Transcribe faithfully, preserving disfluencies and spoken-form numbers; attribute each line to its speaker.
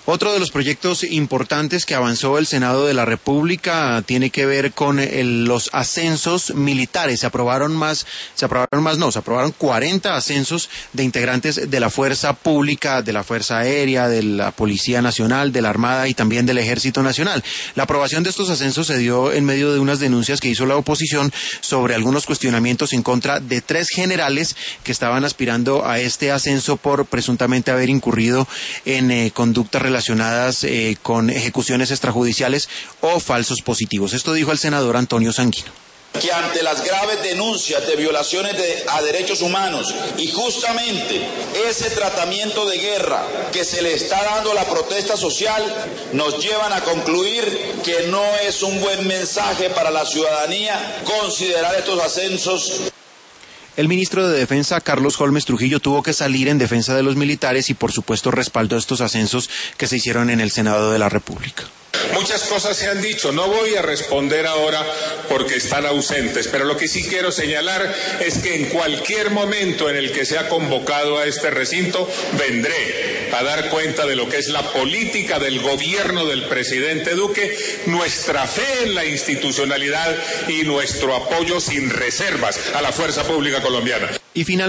Speaker 1: Otro de los proyectos importantes que avanzó el Senado de la República tiene que ver con el, los ascensos militares. Se aprobaron más, se aprobaron más no, se aprobaron cuarenta ascensos de integrantes de la Fuerza Pública, de la Fuerza Aérea, de la Policía Nacional, de la Armada y también del Ejército Nacional. La aprobación de estos ascensos se dio en medio de unas denuncias que hizo la oposición sobre algunos cuestionamientos en contra de tres generales que estaban aspirando a este ascenso por presuntamente haber incurrido en eh, conductas relacionadas relacionadas eh, con ejecuciones extrajudiciales o falsos positivos. Esto dijo el senador Antonio Sanguino.
Speaker 2: Que ante las graves denuncias de violaciones de, a derechos humanos y justamente ese tratamiento de guerra que se le está dando a la protesta social nos llevan a concluir que no es un buen mensaje para la ciudadanía considerar estos ascensos.
Speaker 1: El ministro de Defensa, Carlos Holmes Trujillo, tuvo que salir en defensa de los militares y, por supuesto, respaldó estos ascensos que se hicieron en el Senado de la República.
Speaker 3: Muchas cosas se han dicho, no voy a responder ahora porque están ausentes, pero lo que sí quiero señalar es que en cualquier momento en el que sea convocado a este recinto, vendré a dar cuenta de lo que es la política del gobierno del presidente Duque, nuestra fe en la institucionalidad y nuestro apoyo sin reservas a la fuerza pública colombiana.
Speaker 1: Y finalmente